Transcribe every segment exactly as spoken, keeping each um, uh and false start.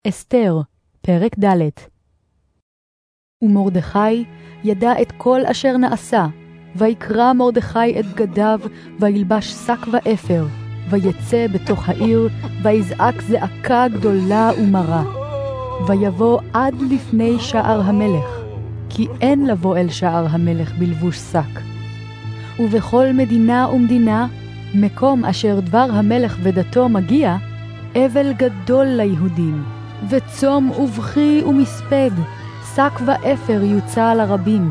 אסתר, פרק ד'. ומרדכי ידע את כל אשר נעשה, ויקרא מרדכי את בגדיו, וילבש שק ואפר, ויצא בתוך העיר, ויזעק זעקה גדולה ומרה. ויבוא עד לפני שער המלך, כי אין לבוא אל שער המלך בלבוש שק. ובכל מדינה ומדינה, מקום אשר דבר המלך ודתו מגיע, אבל גדול ליהודים, וצום ובכי ומספד, שק ואפר יוצא לרבים.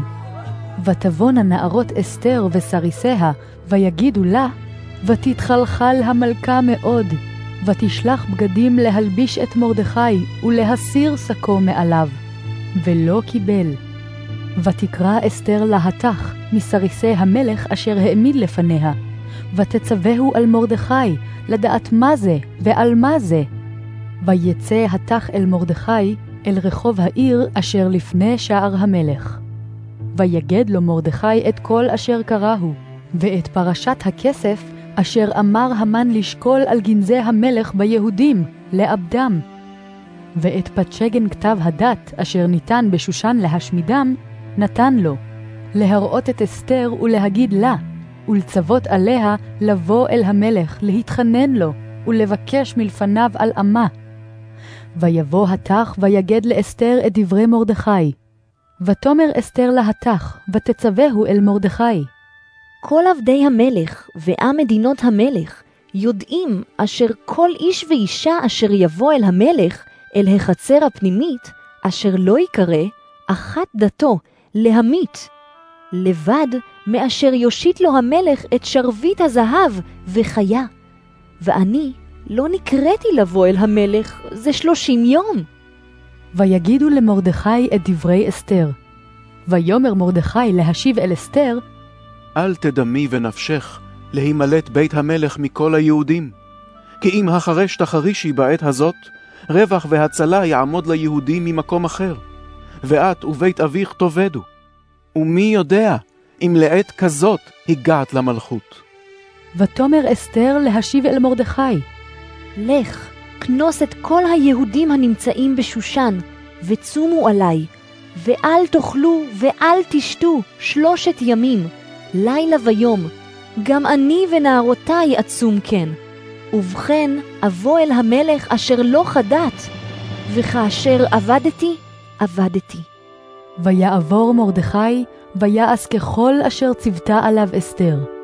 ותבון הנערות אסתר וסריסיה, ויגידו לה, ותתחלחל המלכה מאוד, ותשלח בגדים להלביש את מרדכי, ולהסיר שקו מעליו, ולא קיבל. ותקרא אסתר להתך מסריסי המלך אשר העמיד לפניה, ותצווהו על מרדכי, לדעת מה זה ועל מה זה. ויצא התך אל מרדכי, אל רחוב העיר אשר לפני שער המלך. ויגד לו מרדכי את כל אשר קראו, ואת פרשת הכסף אשר אמר המן לשקול על גנזי המלך ביהודים, לאבדם. ואת פתשגן כתב הדת אשר ניתן בשושן להשמידם, נתן לו, להראות את אסתר ולהגיד לה, ולצוות עליה לבוא אל המלך, להתחנן לו, ולבקש מלפניו על עמה. ויבוא התך ויגד לאסתר את דברי מרדכי. ותאמר אסתר להתך, ותצווהו אל מרדכי. כל עבדי המלך ועם מדינות המלך יודעים אשר כל איש ואישה אשר יבוא אל המלך, אל החצר הפנימית, אשר לא יקרא, אחת דתו, להמית, לבד מאשר יושיט לו המלך את שרביט הזהב וחיה. ואני לא נקראתי לבוא אל המלך זה שלושים יום. ויגידו למרדכי את דברי אסתר. ויאמר מרדכי להשיב אל אסתר, אל תדמי ונפשך להימלט בית המלך מכל היהודים, כי אם החרש תחרישי בעת הזאת, רווח והצלה יעמוד ליהודים ממקום אחר, ואת ובית אביך תאבדו. ומי יודע אם לעת כזאת הגעת למלכות. ותאמר אסתר להשיב אל מרדכי, לך, כנוס את כל היהודים הנמצאים בשושן, וצומו עליי, ואל תאכלו ואל תשתו שלושת ימים, לילה ויום, גם אני ונערותיי עצום כן. ובכן אבוא אל המלך אשר לא חדת, וכאשר עבדתי, עבדתי. ויעבור מרדכי, ויעש ככל אשר צוותה עליו אסתר.